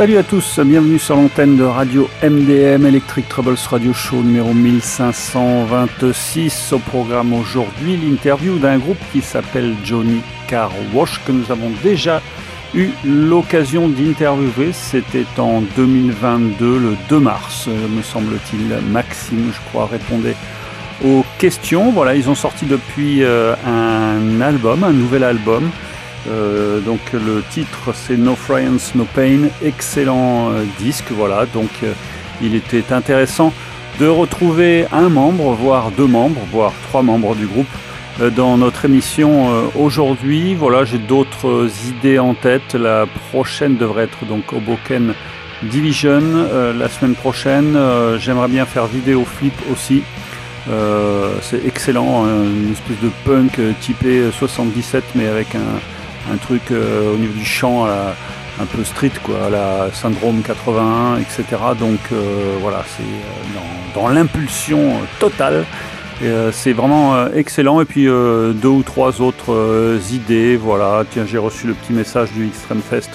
Salut à tous, bienvenue sur l'antenne de Radio MDM, Electric Troubles Radio Show numéro 1526. Au programme aujourd'hui, l'interview d'un groupe qui s'appelle Johnny Car Wash, que nous avons déjà eu l'occasion d'interviewer. C'était en 2022, le 2 mars, me semble-t-il. Maxime, je crois, répondait aux questions. Voilà, ils ont sorti depuis un album, un nouvel album. Donc le titre c'est No France No Pain, excellent disque, voilà, donc il était intéressant de retrouver un membre, voire deux membres, voire trois membres du groupe dans notre émission aujourd'hui. Voilà, j'ai d'autres idées en tête. La prochaine devrait être donc Hoboken Division la semaine prochaine. J'aimerais bien faire Vidéo Flip aussi. C'est excellent, une espèce de punk typé 77 mais avec un truc au niveau du chant un peu street, quoi, à la Syndrome 81, etc. Donc voilà, c'est dans l'impulsion totale. C'est vraiment excellent. Et puis deux ou trois autres idées. Voilà, tiens, j'ai reçu le petit message du Extreme Fest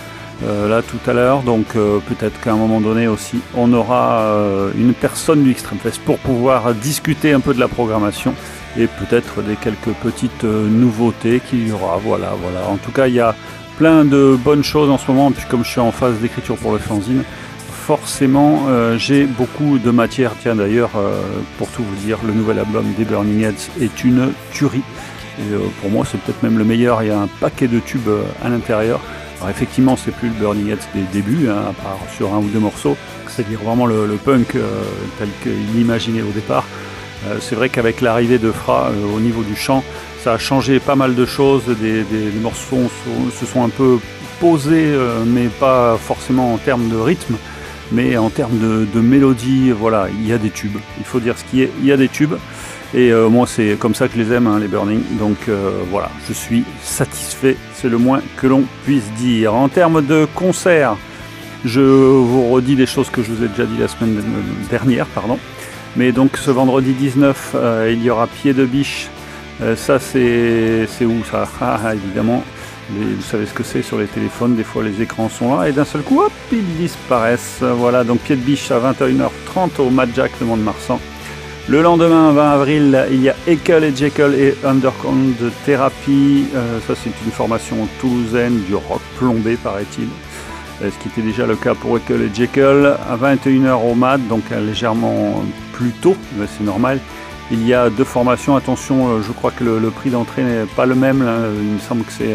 là tout à l'heure. Donc peut-être qu'à un moment donné aussi, on aura une personne du Extreme Fest pour pouvoir discuter un peu de la programmation. Et peut-être des quelques petites nouveautés qu'il y aura, voilà. En tout cas, il y a plein de bonnes choses en ce moment, puis comme je suis en phase d'écriture pour le fanzine, forcément, j'ai beaucoup de matière. Tiens, d'ailleurs, pour tout vous dire, le nouvel album des Burning Heads est une tuerie. Et pour moi, c'est peut-être même le meilleur. Il y a un paquet de tubes à l'intérieur. Alors effectivement, c'est plus le Burning Heads des débuts, hein, à part sur un ou deux morceaux, c'est-à-dire vraiment le punk tel qu'il imaginait au départ. C'est vrai qu'avec l'arrivée de Fra au niveau du chant, ça a changé pas mal de choses. Des morceaux se sont un peu posés, mais pas forcément en termes de rythme, mais en termes de mélodie. Voilà, il y a des tubes. Il faut dire ce qui est. Il y a des tubes. Et moi, c'est comme ça que je les aime, hein, les Burning. Donc voilà, je suis satisfait. C'est le moins que l'on puisse dire. En termes de concerts, je vous redis des choses que je vous ai déjà dit la semaine dernière, pardon. Mais donc ce vendredi 19, il y aura Pied de Biche. Ça c'est où ça? Évidemment, vous savez ce que c'est sur les téléphones, des fois les écrans sont là et d'un seul coup, hop, ils disparaissent. Voilà, donc Pied de Biche à 21h30 au Mad Jack de Mont-de-Marsan. Le lendemain, 20 avril, il y a Ekel et Jekyll et Underground Therapy. Ça c'est une formation toulousaine du rock plombé, paraît-il. Ce qui était déjà le cas pour Ekel et Jekyll. À 21h au Mad, donc légèrement plus tôt, mais c'est normal. Il y a deux formations. Attention, je crois que le prix d'entrée n'est pas le même. Là. Il me semble que c'est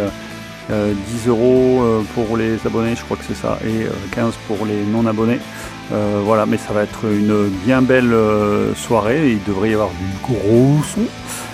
10 € pour les abonnés, je crois que c'est ça, et 15 pour les non-abonnés. Voilà, mais ça va être une bien belle soirée. Il devrait y avoir du gros son.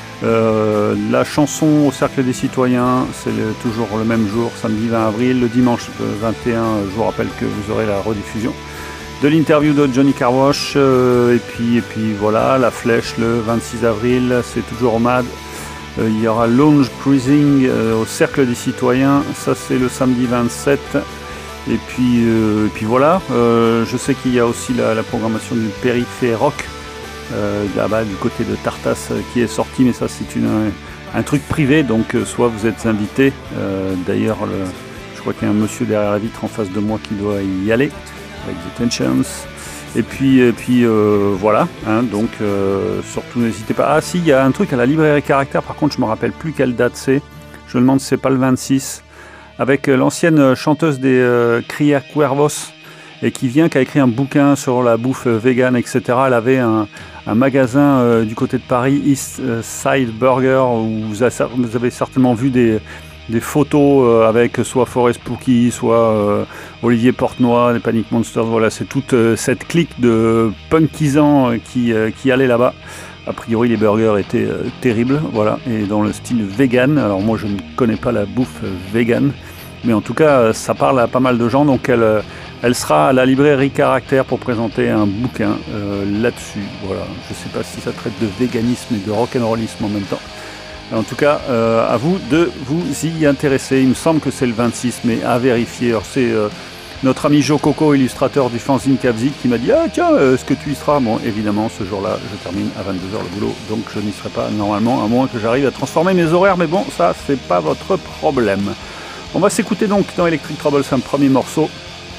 La chanson au Cercle des Citoyens, c'est toujours le même jour, samedi 20 avril. Le dimanche 21, je vous rappelle que vous aurez la rediffusion de l'interview de Johnny Car Wash. Et puis voilà, la Flèche le 26 avril, c'est toujours au MAD. Il y aura Lounge Cruising au Cercle des Citoyens, ça c'est le samedi 27. Et puis voilà, je sais qu'il y a aussi la programmation du Périphérie Rock. Là-bas du côté de Tartas qui est sorti, mais ça c'est un truc privé, donc soit vous êtes invité, d'ailleurs je crois qu'il y a un monsieur derrière la vitre en face de moi qui doit y aller avec The Tensions, et puis voilà, hein, donc surtout n'hésitez pas. Ah si, il y a un truc à la librairie Caractère, par contre je me rappelle plus quelle date c'est, je me demande si c'est pas le 26, avec l'ancienne chanteuse des Cria Cuervos, et qui a écrit un bouquin sur la bouffe vegan, etc. Elle avait un magasin du côté de Paris, East Side Burger, où vous avez certainement vu des photos avec soit Forest Pookie, soit Olivier Portenoy, les Panic Monsters. Voilà, c'est toute cette clique de punkisants qui allait là-bas. A priori, les burgers étaient terribles, voilà, et dans le style vegan. Alors moi, je ne connais pas la bouffe vegan, mais en tout cas, ça parle à pas mal de gens, donc elle sera à la librairie Caractère pour présenter un bouquin là-dessus. Voilà. Je ne sais pas si ça traite de véganisme et de rock'n'rollisme en même temps. En tout cas, à vous de vous y intéresser. Il me semble que c'est le 26, mais à vérifier. Alors, c'est notre ami Joe Coco, illustrateur du fanzine Capzik, qui m'a dit « Ah tiens, est-ce que tu y seras ?» Bon, évidemment, ce jour-là, je termine à 22h le boulot, donc je n'y serai pas normalement, à moins que j'arrive à transformer mes horaires. Mais bon, ça, c'est pas votre problème. On va s'écouter donc dans Electric Troubles un premier morceau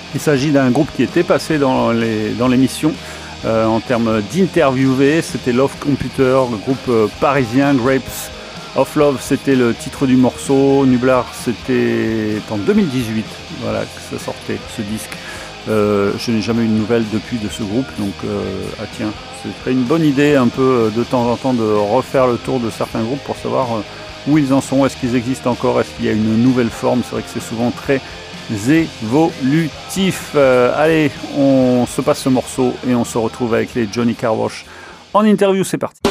Il s'agit d'un groupe qui était passé dans l'émission en termes d'interviewés. C'était Love Computer, le groupe parisien. Grapes of Love, c'était le titre du morceau. Nublar, c'était en 2018 voilà, que ça sortait, ce disque. Je n'ai jamais eu de nouvelles depuis de ce groupe, donc tiens, ce serait une bonne idée un peu de temps en temps de refaire le tour de certains groupes pour savoir où ils en sont, est-ce qu'ils existent encore, est-ce qu'il y a une nouvelle forme. C'est vrai que c'est souvent très évolutif. Allez, on se passe ce morceau et on se retrouve avec les Johnny Car Wash en interview, c'est parti.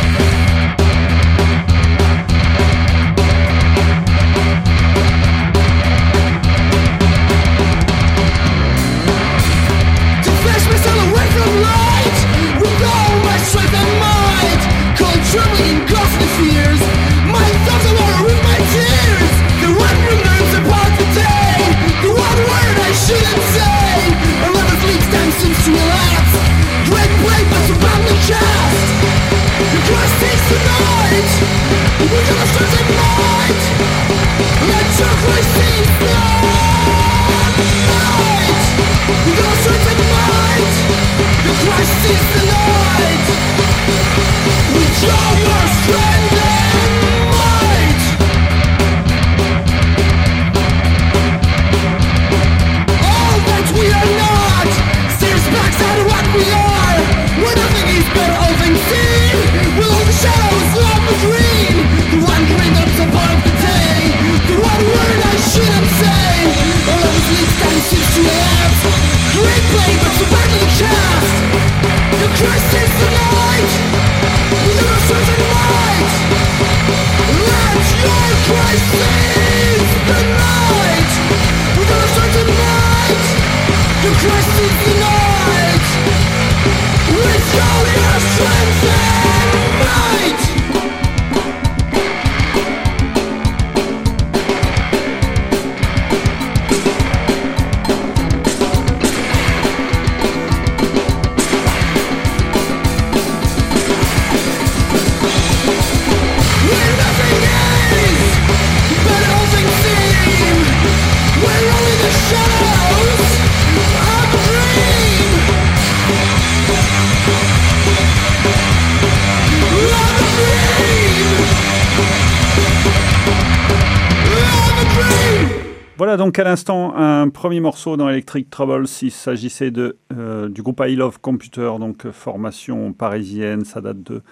Voilà donc à l'instant un premier morceau dans Electric Trouble. Il s'agissait du groupe I Love Computer, donc formation parisienne, ça date de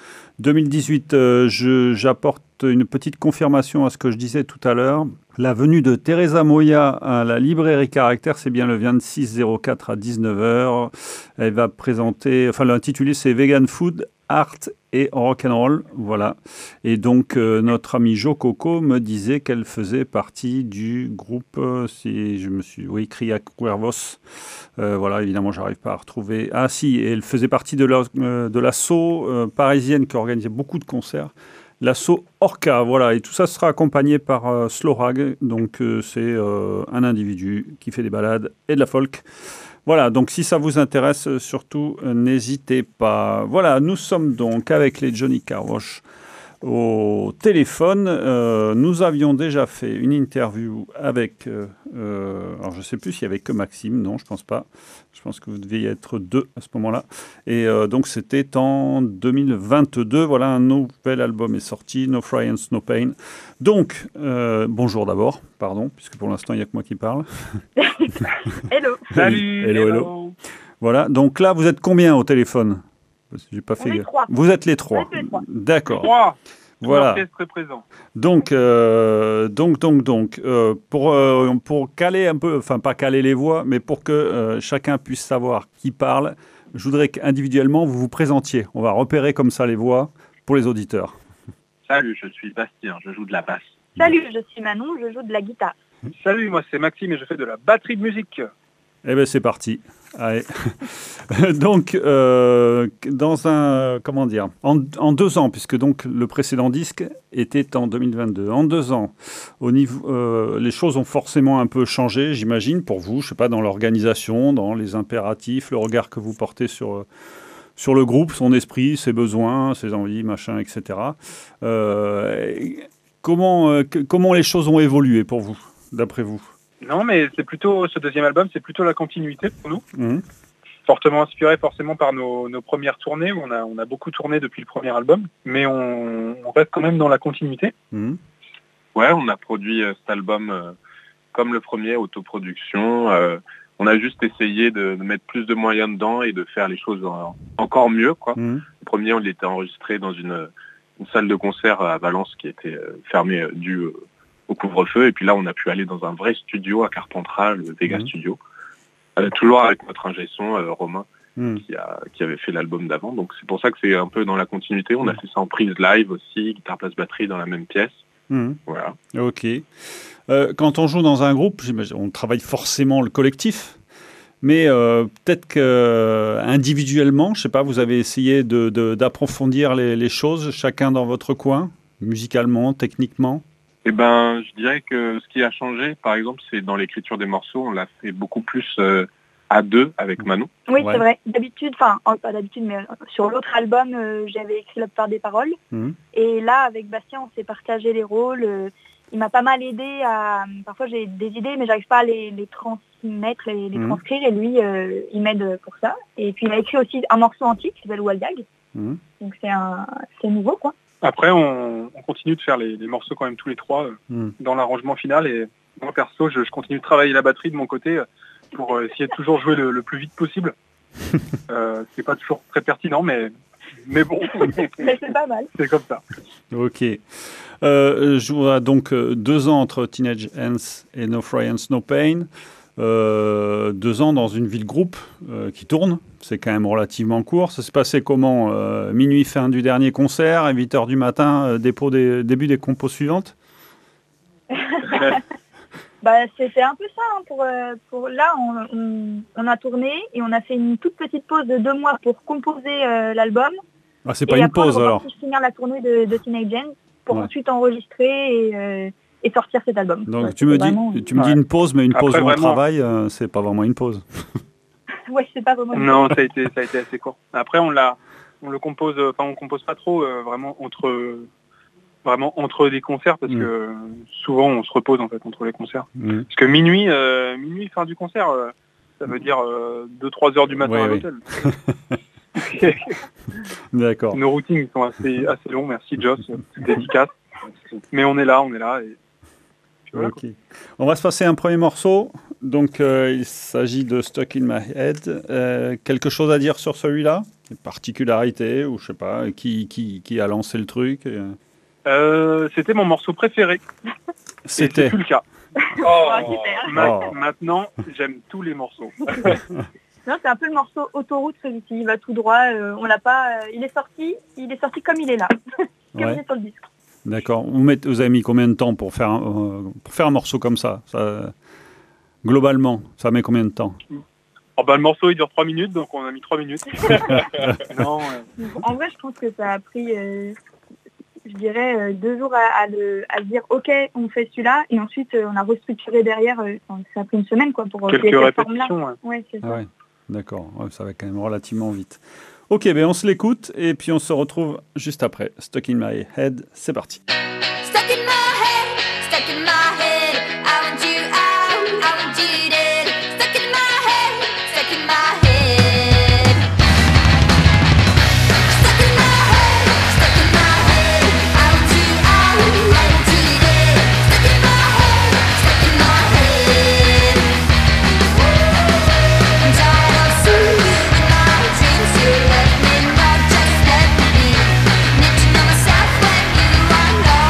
2018. J'apporte une petite confirmation à ce que je disais tout à l'heure. La venue de Teresa Moya à la librairie Caractère, c'est bien le 26/04 à 19h. Elle va présenter, enfin l'intitulé c'est Vegan Food, Art et Rock'n'Roll, voilà. Et donc notre ami Jo Coco me disait qu'elle faisait partie du groupe, Cria Cuervos. Voilà, évidemment, j'arrive pas à retrouver. Ah si, elle faisait partie de l'asso parisienne qui organisait beaucoup de concerts. L'asso Orca, voilà, et tout ça sera accompagné par Slorag, donc c'est un individu qui fait des balades et de la folk. Voilà, donc si ça vous intéresse, surtout, n'hésitez pas. Voilà, nous sommes donc avec les Johnny Car Wash au téléphone. Nous avions déjà fait une interview avec... alors, je ne sais plus s'il n'y avait que Maxime. Non, je ne pense pas. Je pense que vous deviez être deux à ce moment-là. Et donc, c'était en 2022. Voilà, un nouvel album est sorti, No Friends, No Pain. Donc, bonjour d'abord, pardon, puisque pour l'instant, il n'y a que moi qui parle. Hello. Salut. Hello. Voilà, donc là, vous êtes combien au téléphone ? J'ai pas fait. Vous êtes les trois. D'accord. Trois. Voilà. L'orchestre est présent. Donc, pour caler un peu, enfin pas caler les voix, mais pour que chacun puisse savoir qui parle, je voudrais qu'individuellement vous vous présentiez. On va repérer comme ça les voix pour les auditeurs. Salut, je suis Bastien, je joue de la basse. Salut, je suis Manon, je joue de la guitare. Salut, moi c'est Maxime et je fais de la batterie de musique. Eh bien, c'est parti. Allez. Donc, en 2 ans, puisque donc le précédent disque était en 2022. En 2 ans, les choses ont forcément un peu changé, j'imagine, pour vous. Je sais pas, dans l'organisation, dans les impératifs, le regard que vous portez sur le groupe, son esprit, ses besoins, ses envies, machin, etc. Comment les choses ont évolué pour vous, d'après vous ? Non, mais c'est plutôt ce deuxième album, c'est plutôt la continuité pour nous. Mhm. Fortement inspiré forcément par nos premières tournées, où on a beaucoup tourné depuis le premier album, mais on reste quand même dans la continuité. Mhm. Ouais, on a produit cet album comme le premier, autoproduction. On a juste essayé de mettre plus de moyens dedans et de faire les choses encore mieux, quoi. Mhm. Le premier, on l'était enregistré dans une salle de concert à Valence qui était fermée dû au couvre-feu. Et puis là, on a pu aller dans un vrai studio à Carpentras, le Vega Studio. Toujours avec notre ingé son, Romain, qui avait fait l'album d'avant. Donc c'est pour ça que c'est un peu dans la continuité. On a fait ça en prise live aussi, guitare, basse, batterie dans la même pièce. Voilà. Ok. Quand on joue dans un groupe, on travaille forcément le collectif, mais peut-être qu'individuellement, je sais pas, vous avez essayé d'approfondir les choses, chacun dans votre coin, musicalement, techniquement. Eh ben, je dirais que ce qui a changé, par exemple, c'est dans l'écriture des morceaux, on l'a fait beaucoup plus à deux avec Manon. Oui, c'est vrai. D'habitude, enfin, pas d'habitude, mais sur l'autre album, j'avais écrit la plupart des paroles. Et là, avec Bastien, on s'est partagé les rôles. Il m'a pas mal aidé à... Parfois, j'ai des idées, mais j'arrive pas à les transmettre, les transcrire. Et lui, il m'aide pour ça. Et puis, il a écrit aussi un morceau antique qui s'appelle Waldag. Donc, c'est nouveau, quoi. Après, on continue de faire les morceaux quand même tous les trois dans l'arrangement final. Et moi, perso, je continue de travailler la batterie de mon côté pour essayer de toujours jouer le plus vite possible. C'est pas toujours très pertinent, mais bon. Mais c'est pas mal. C'est comme ça. Ok. Je vois donc 2 ans entre Teenage Ants et No France, No Pain. 2 ans dans une ville-groupe qui tourne. C'est quand même relativement court. Ça s'est passé comment minuit, fin du dernier concert, à 8h du matin, début des compos suivantes. C'était un peu ça. Pour là, on a tourné et on a fait une toute petite pause de 2 mois pour composer l'album. Ah, c'est pas une pause alors. Et finir la tournée de Teenage Ants pour ensuite enregistrer et sortir cet album. Donc tu me dis une pause, mais une pause où on travaille, c'est pas vraiment une pause. Ouais, c'est pas vraiment. Non, ça a été assez court. Après, on le compose, on compose pas trop vraiment entre des concerts parce que souvent on se repose en fait entre les concerts. Parce que minuit, fin du concert, ça veut dire 2-3 heures du matin à l'hôtel. D'accord. Nos routines sont assez longs, merci Joss, dédicace. Mais on est là et voilà. Ok. On va se passer un premier morceau. Donc il s'agit de Stuck in My Head. Quelque chose à dire sur celui-là? Des particularités ou je sais pas, qui a lancé le truc? C'était mon morceau préféré. C'était. C'est plus le cas. Super. Maintenant, j'aime tous les morceaux. Non, c'est un peu le morceau autoroute, celui-ci. Il va tout droit. On l'a pas. Il est sorti comme il est là. Comme il est sur le disque. D'accord. Vous avez mis combien de temps pour faire un morceau comme ça, globalement, ça met combien de temps? Le morceau il dure 3 minutes, donc on a mis 3 minutes. Non, En vrai, je pense que ça a pris, je dirais, 2 jours à dire ok, on fait celui-là, et ensuite on a restructuré derrière. Ça a pris une semaine quoi pour quelques répétitions. Ouais, c'est ça. Ouais, d'accord. Ouais, ça va quand même relativement vite. Ok, on se l'écoute et puis on se retrouve juste après. Stuck in My Head, c'est parti. Stuck in my head, I want you out, I want you dead. Stuck in my head, stuck in my head. Stuck in my head, I want you out, I want you dead. Stuck in my head, stuck in my head. I'm tired of seeing you in my dreams. You left me, not just let me be. Need to know myself when you are gone.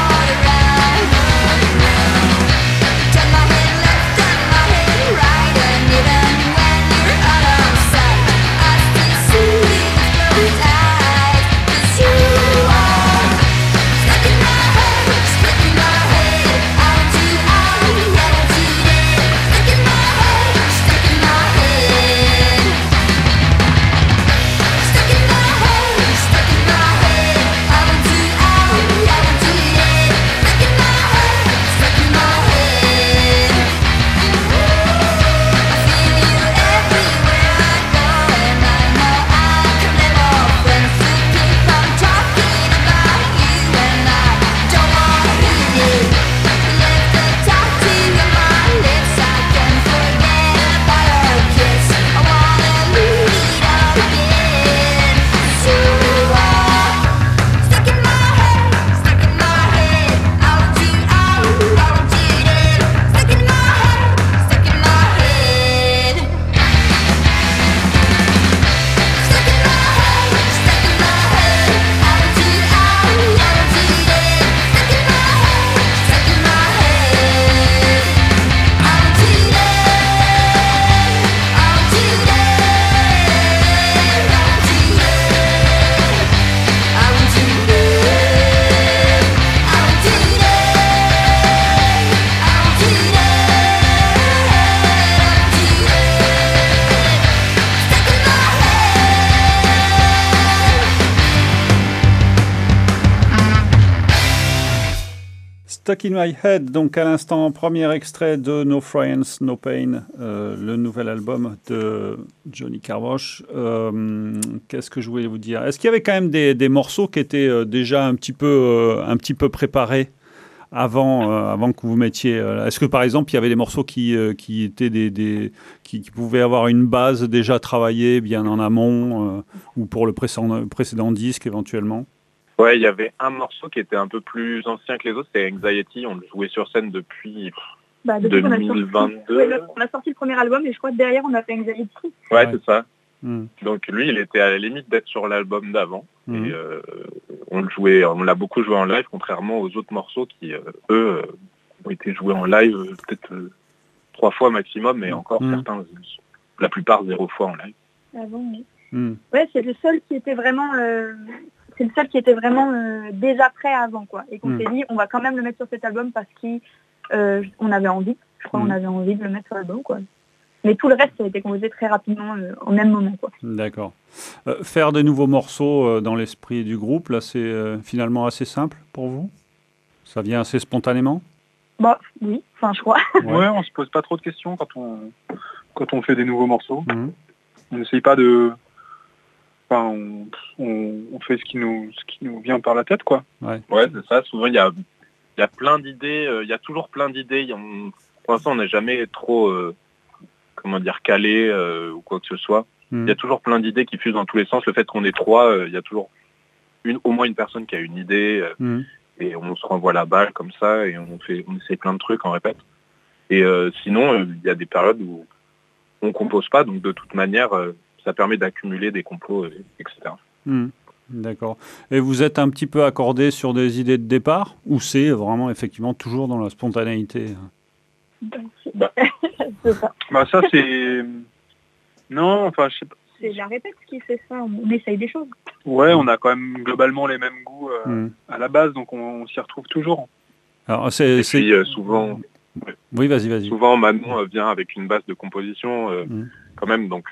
Stuck in My Head, donc à l'instant, premier extrait de No Friends, No Pain, le nouvel album de Johnny Car Wash. Qu'est-ce que je voulais vous dire? Est-ce qu'il y avait quand même des morceaux qui étaient déjà un petit peu préparés avant que vous mettiez... Est-ce que par exemple, il y avait des morceaux qui étaient qui pouvaient avoir une base déjà travaillée bien en amont ou pour le précédent disque éventuellement? Ouais, il y avait un morceau qui était un peu plus ancien que les autres, c'était Anxiety. On le jouait sur scène depuis 2022. On a sorti le premier album et je crois que derrière on a fait Anxiety. Ouais, c'est ça. Donc lui, il était à la limite d'être sur l'album d'avant. Et on l'a beaucoup joué en live, contrairement aux autres morceaux qui, eux, ont été joués en live peut-être 3 fois maximum, mais encore certains, la plupart 0 fois en live. Avant, oui. Ouais, c'est le seul qui était vraiment... déjà prêt avant, quoi. Et qu'on s'est dit, on va quand même le mettre sur cet album parce qu'on avait envie. Je crois qu'on avait envie de le mettre sur l'album, quoi. Mais tout le reste, ça a été composé très rapidement, au même moment, quoi. D'accord. Faire de nouveaux morceaux dans l'esprit du groupe, là, c'est finalement assez simple pour vous? Ça vient assez spontanément? Bah, oui, enfin, je crois. Ouais, on se pose pas trop de questions quand on fait des nouveaux morceaux. On n'essaye pas de... Enfin, on fait ce qui nous vient par la tête, quoi. Ouais, c'est ça. Souvent, il y a plein d'idées. Il y a toujours plein d'idées. Pour l'instant, on n'est jamais trop, calé ou quoi que ce soit. Il y a toujours plein d'idées qui fusent dans tous les sens. Le fait qu'on est 3, il y a toujours au moins une personne qui a une idée et on se renvoie la balle comme ça et on essaie plein de trucs, on répète. Et sinon, il y a des périodes où on compose pas. Donc, de toute manière... ça permet d'accumuler des compos, etc. D'accord. Et vous êtes un petit peu accordé sur des idées de départ ou c'est vraiment effectivement toujours dans la spontanéité? Ça, c'est... Non, enfin, je sais pas. C'est la répète qui fait ça, on essaye des choses. Ouais, on a quand même globalement les mêmes goûts à la base, donc on s'y retrouve toujours. Alors, puis souvent... Oui, vas-y. Souvent, Manon vient avec une base de composition quand même, donc...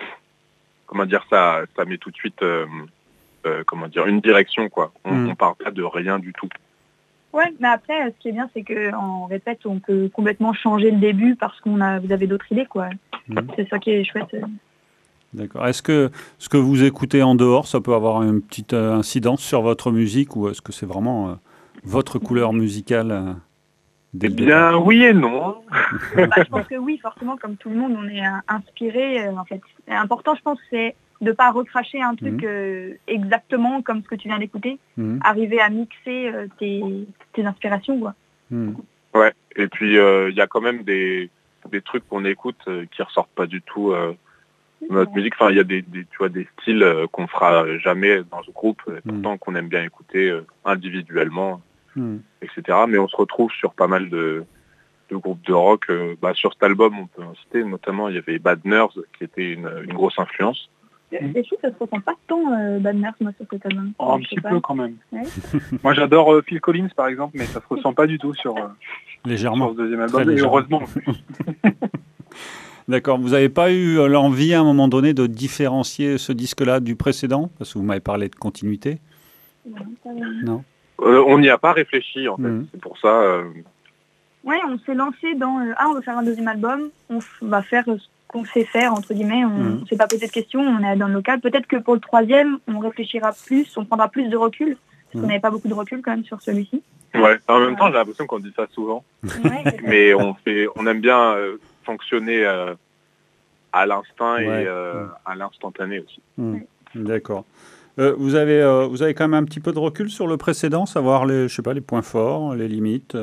ça met tout de suite une direction, quoi. On part pas de rien du tout. Ouais, mais après, ce qui est bien, c'est qu'en répète, on peut complètement changer le début parce vous avez d'autres idées, quoi. C'est ça qui est chouette. D'accord. Est-ce que ce que vous écoutez en dehors, ça peut avoir une petite incidence sur votre musique ou est-ce que c'est vraiment votre couleur musicale dès le départ? Oui et non. Je pense que oui, forcément, comme tout le monde, on est inspiré. En fait, l'important, je pense, c'est de pas recracher un truc exactement comme ce que tu viens d'écouter. Arriver à mixer tes inspirations, quoi. Ouais. Et puis il y a quand même des trucs qu'on écoute qui ressortent pas du tout dans notre musique. Enfin, il y a des styles qu'on fera jamais dans ce groupe, pourtant qu'on aime bien écouter individuellement, etc. Mais on se retrouve sur pas mal de groupes de rock. Sur cet album, on peut en citer, notamment il y avait Bad Nerves qui était une grosse influence. Les filles, ça se ressent pas tant Bad Nerves, moi, sur cet album. Un petit peu quand même. Ouais. Moi, j'adore Phil Collins, par exemple, mais ça se ressent pas du tout sur ce deuxième album, et heureusement. D'accord. Vous n'avez pas eu l'envie, à un moment donné, de différencier ce disque-là du précédent? Parce que vous m'avez parlé de continuité. Non. On n'y a pas réfléchi, en fait. C'est pour ça... Ouais, on s'est lancé dans on va faire un deuxième album, on va faire ce qu'on sait faire, entre guillemets, on ne s'est pas posé de questions, on est dans le local. Peut-être que pour le troisième, on réfléchira plus, on prendra plus de recul, parce qu'on n'avait pas beaucoup de recul quand même sur celui-ci. Ouais, en même temps, j'ai l'impression qu'on dit ça souvent. Mais on aime bien fonctionner à l'instinct et à l'instantané aussi. D'accord. Vous avez quand même un petit peu de recul sur le précédent, savoir les points forts, les limites.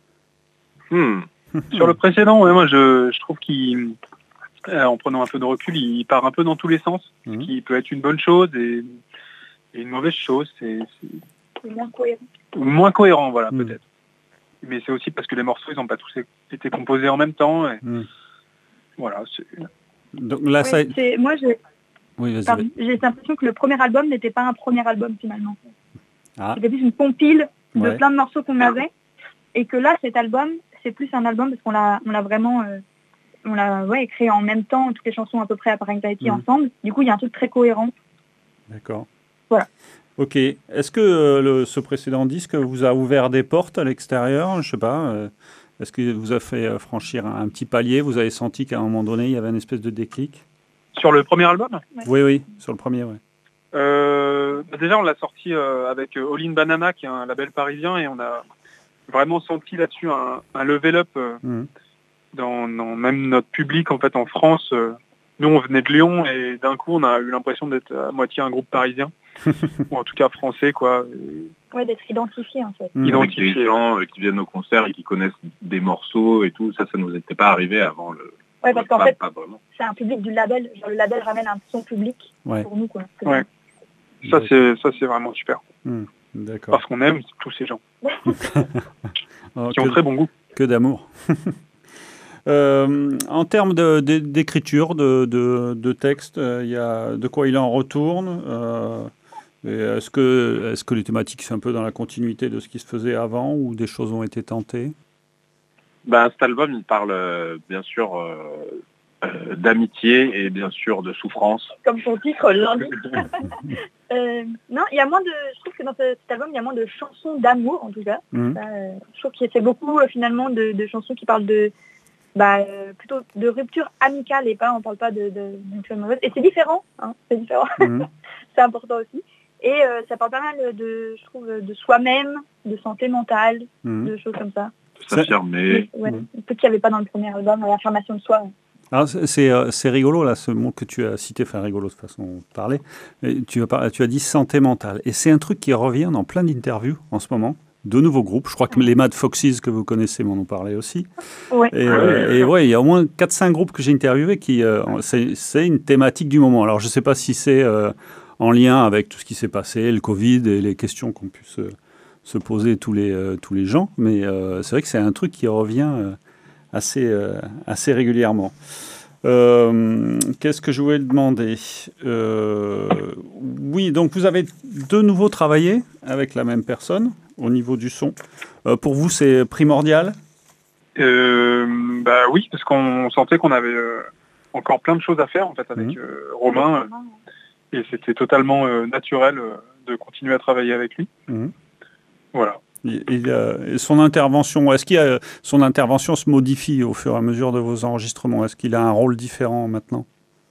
Sur le précédent, moi je trouve qu'en prenant un peu de recul, il part un peu dans tous les sens, ce qui peut être une bonne chose et une mauvaise chose. C'est moins cohérent. Moins cohérent, voilà, peut-être. Mais c'est aussi parce que les morceaux, ils n'ont pas tous été composés en même temps. Et voilà. Donc là, moi, j'ai l'impression que le premier album n'était pas un premier album finalement. C'était plus une compile de plein de morceaux qu'on avait, et que là, cet album, c'est plus un album parce qu'on l'a vraiment créé en même temps, toutes les chansons à peu près à part Anxiety ensemble. Du coup, il y a un truc très cohérent. D'accord. Voilà. Ok. Est-ce que ce précédent disque vous a ouvert des portes à l'extérieur? Je sais pas. Est-ce que vous a fait franchir un petit palier? Vous avez senti qu'à un moment donné, il y avait une espèce de déclic? Sur le premier album? Oui, sur le premier, oui. Déjà, on l'a sorti avec All In Banana, qui est un label parisien, et on a vraiment senti là-dessus un level up dans même notre public en fait en France. Nous, on venait de Lyon, et d'un coup, on a eu l'impression d'être à moitié un groupe parisien, ou en tout cas français, quoi. Ouais, d'être identifié en fait. Avec des gens qui viennent au concert et qui connaissent des morceaux et tout, ça nous était pas arrivé avant le. Ouais, parce qu'en fait, pas vraiment. c'est un public du label. Genre, le label ramène un son public pour nous, quoi. Ouais. Ça c'est vraiment super. D'accord. Parce qu'on aime tous ces gens qui ont très bon goût. Que d'amour. En termes d'écriture, de texte, y a de quoi il en retourne. Est-ce que les thématiques sont un peu dans la continuité de ce qui se faisait avant, ou des choses ont été tentées? Cet album, il parle bien sûr d'amitié et bien sûr de souffrance. Comme son titre l'indique. Non, il y a moins de. Je trouve que dans cet album, il y a moins de chansons d'amour, en tout cas. Je trouve qu'il y a beaucoup finalement de chansons qui parlent de plutôt de rupture amicale, et on parle pas d'une chose mauvaise. Et c'est différent, c'est différent. C'est important aussi. Et ça parle pas mal je trouve, de soi-même, de santé mentale, de choses comme ça. S'affirmer. Peut-être qu'il n'y avait pas dans le premier album, l'affirmation de soi. Alors c'est rigolo, là, ce mot que tu as cité, enfin rigolo de façon de parler. Tu as dit santé mentale. Et c'est un truc qui revient dans plein d'interviews en ce moment. De nouveaux groupes. Je crois que les Mad Foxes que vous connaissez m'en ont parlé aussi. Ouais. Et il y a au moins 4-5 groupes que j'ai interviewés qui... c'est une thématique du moment. Alors je ne sais pas si c'est en lien avec tout ce qui s'est passé, le Covid et les questions qu'ont pu se poser tous les gens, mais c'est vrai que c'est un truc qui revient assez régulièrement. Qu'est-ce que je voulais demander? Oui, donc vous avez de nouveau travaillé avec la même personne au niveau du son. Pour vous, c'est primordial? Oui, parce qu'on sentait qu'on avait encore plein de choses à faire en fait avec Romain, et c'était totalement naturel de continuer à travailler avec lui. Voilà. Et son intervention, son intervention se modifie au fur et à mesure de vos enregistrements? Est-ce qu'il a un rôle différent maintenant?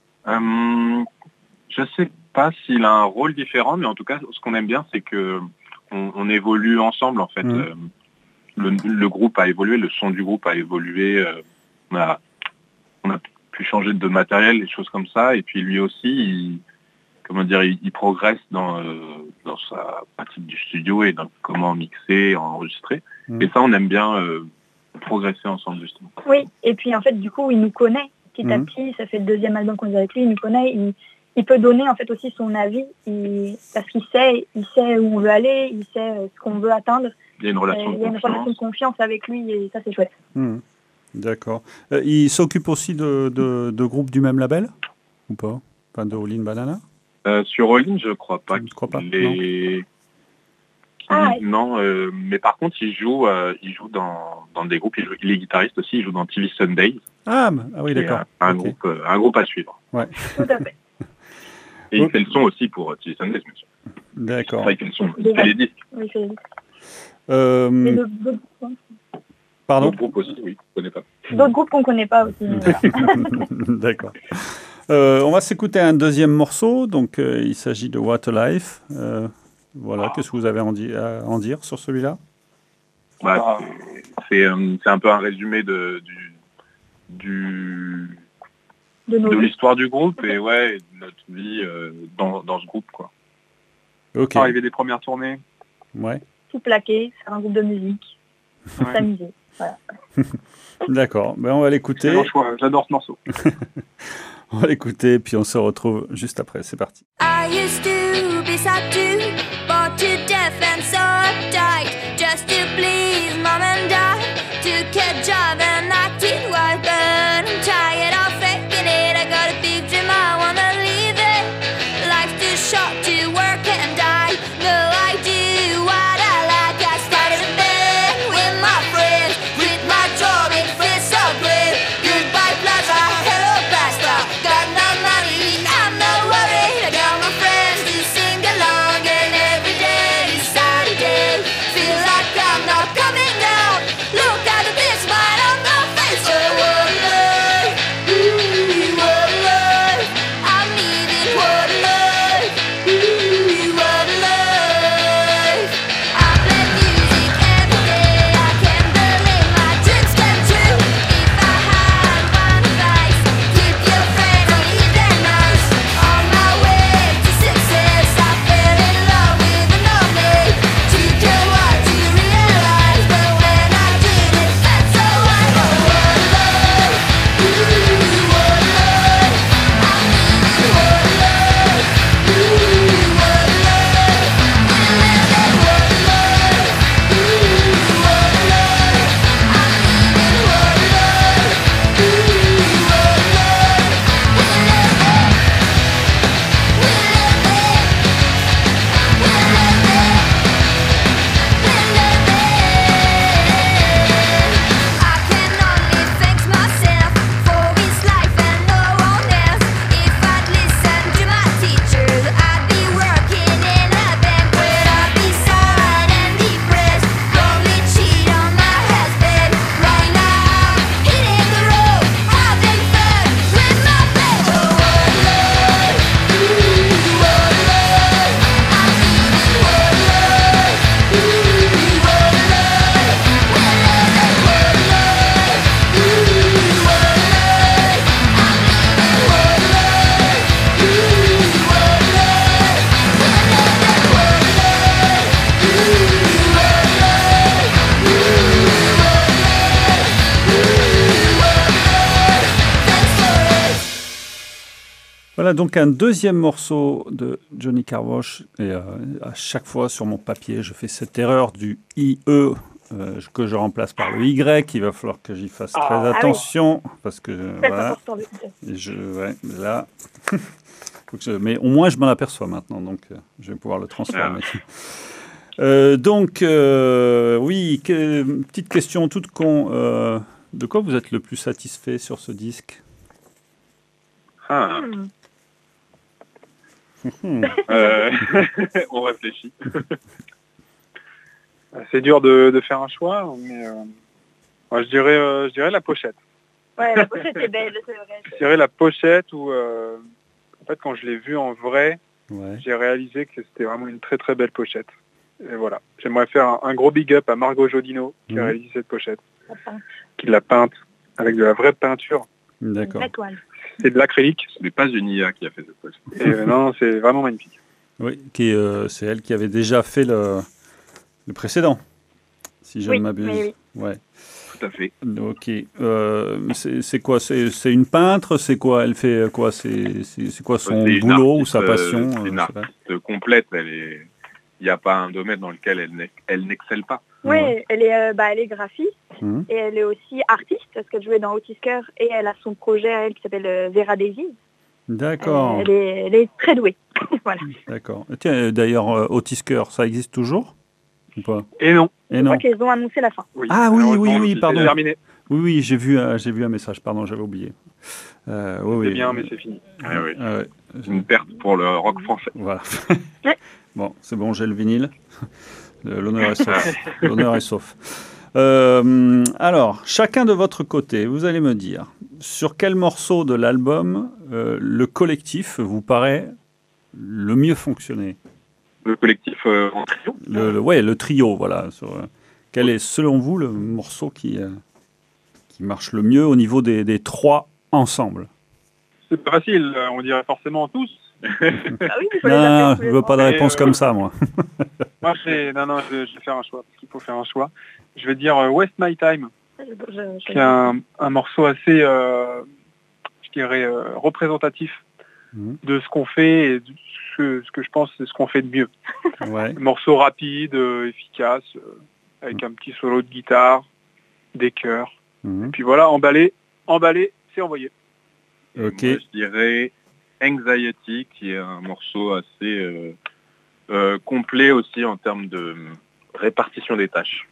Je sais pas s'il a un rôle différent, mais en tout cas, ce qu'on aime bien, c'est que on évolue ensemble en fait. Le groupe a évolué, le son du groupe a évolué. On a pu changer de matériel, des choses comme ça, et puis lui aussi, il progresse dans sa pratique du studio et dans comment mixer, enregistrer. Et ça, on aime bien progresser ensemble, justement. Oui, et puis en fait, du coup, il nous connaît petit à petit. Ça fait le deuxième album qu'on est avec lui, il nous connaît. Il peut donner en fait aussi son avis, parce qu'il sait où on veut aller, il sait ce qu'on veut atteindre. Il y a une relation de confiance avec lui, et ça, c'est chouette. D'accord. Il s'occupe aussi de groupes du même label ou pas? Enfin, de All In Banana? Sur All In, je crois pas. Je crois pas. Non, mais par contre, il joue dans des groupes. Il est guitariste aussi. Il joue dans TV Sunday. Ah oui, d'accord. Un groupe à suivre. Ouais. Tout à fait. Et il fait le son aussi pour TV Sunday, bien sûr. D'accord. Enfin, il fait le son. Il fait les disques. Oui, il fait les disques. Pardon? D'autres groupes aussi, oui, qu'on connaît pas. D'autres groupes qu'on connaît pas aussi. D'accord. On va s'écouter un deuxième morceau. Donc, il s'agit de What a Life. Voilà. Qu'est-ce que vous avez à en dire sur celui-là? C'est un peu un résumé de l'histoire du groupe et de notre vie dans ce groupe, quoi. Ok. Arriver des premières tournées. Ouais. Tout plaquer, faire un groupe de musique, s'amuser. Voilà. D'accord. On va l'écouter. C'est mon choix. J'adore ce morceau. On va l'écouter, puis on se retrouve juste après. C'est parti. I used to be sad too, bored to death and so uptight, just to please mom and dad, took a job and acted wild, but I'm tired of faking it. I got a big dream, I wanna leave it. Life's too short to work and die. No, I do what I like. I started a band with my friends, with my job it feels so great. Goodbye plaza, hello pasta. Got no money, I'm not worried. I got my friends to sing along, and Voilà donc un deuxième morceau de Johnny Car Wash. Et à chaque fois sur mon papier, je fais cette erreur du IE que je remplace par le Y. Il va falloir que j'y fasse très attention. Parce que voilà. Là. Mais au moins, je m'en aperçois maintenant. Donc, je vais pouvoir le transformer. Oui, petite question toute con. De quoi vous êtes le plus satisfait sur ce disque? On réfléchit. C'est dur de faire un choix, mais je dirais la pochette. Ouais, la pochette est belle, c'est vrai. Je dirais la pochette où, en fait, quand je l'ai vue en vrai, j'ai réalisé que c'était vraiment une très très belle pochette. Et voilà, j'aimerais faire un gros big up à Margot Jodino qui a réalisé cette pochette, qui l'a peinte avec de la vraie peinture. D'accord. C'est de l'acrylique. Ce n'est pas une IA qui a fait cette pochette. Et, non, c'est vraiment magnifique. Oui, c'est elle qui avait déjà fait le précédent, si je ne m'abuse. Oui. Ouais. Tout à fait. Ok. C'est quoi? C'est une peintre? C'est quoi? Elle fait quoi? C'est quoi son boulot ou sa passion? C'est une artiste complète. Il n'y a pas un domaine dans lequel elle n'excelle pas. Oui, elle est graphiste et elle est aussi artiste parce qu'elle jouait dans Otisker et elle a son projet à elle qui s'appelle Vera Daisy. D'accord. Elle est très douée. Voilà. D'accord. Tiens, d'ailleurs, Otisker, ça existe toujours ou pas? Et non. Je crois qu'ils ont annoncé la fin. Oui. Oui, pardon. Terminé. Oui, j'ai vu un message, pardon, j'avais oublié. C'est bien, mais c'est fini. Une perte pour le rock français. Voilà. Bon, c'est bon, j'ai le vinyle. L'honneur est sauf. Alors, chacun de votre côté, vous allez me dire sur quel morceau de l'album le collectif vous paraît le mieux fonctionner? Le collectif en trio. Le trio, voilà. Quel est, selon vous, le morceau qui marche le mieux au niveau des trois ensemble? C'est pas facile, on dirait forcément tous. Non, je veux pas de réponse comme ça, moi. Moi, je vais faire un choix, parce qu'il faut faire un choix. Je vais dire Waste My Time, qui est un morceau assez, je dirais, représentatif de ce qu'on fait et de ce que je pense c'est ce qu'on fait de mieux. Un morceau rapide, efficace, avec un petit solo de guitare, des chœurs. Et puis voilà, emballé, c'est envoyé. Ok. Moi, je dirais Anxiety, qui est un morceau assez complet aussi en termes de répartition des tâches.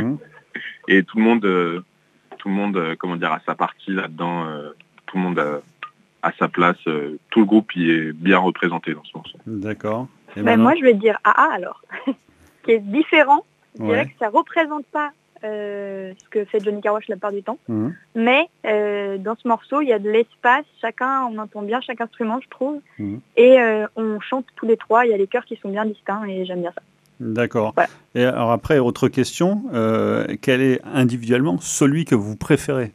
Et tout le monde, comment dire, a sa partie là-dedans. Tout le monde a sa place. Tout le groupe y est bien représenté dans ce morceau. D'accord. Moi, je vais dire AA alors, qui est différent. Je dirais que ça représente pas ce que fait Johnny Car Wash la plupart du temps. Mais dans ce morceau, il y a de l'espace. On entend bien chaque instrument, je trouve. Et on chante tous les trois. Il y a les chœurs qui sont bien distincts et j'aime bien ça. D'accord. Voilà. Et alors après, autre question. Quel est individuellement celui que vous préférez?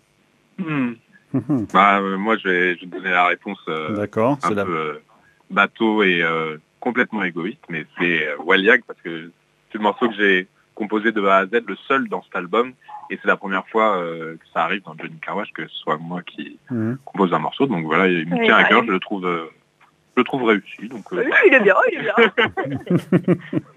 Moi, je vais donner la réponse D'accord, un peu bateau et complètement égoïste. Mais c'est Waliag parce que c'est le morceau que j'ai composé de A à Z, le seul dans cet album, et c'est la première fois que ça arrive dans Johnny Car Wash que ce soit moi qui compose un morceau, donc voilà, il me tient à cœur, je le trouve réussi. Donc, il est bien.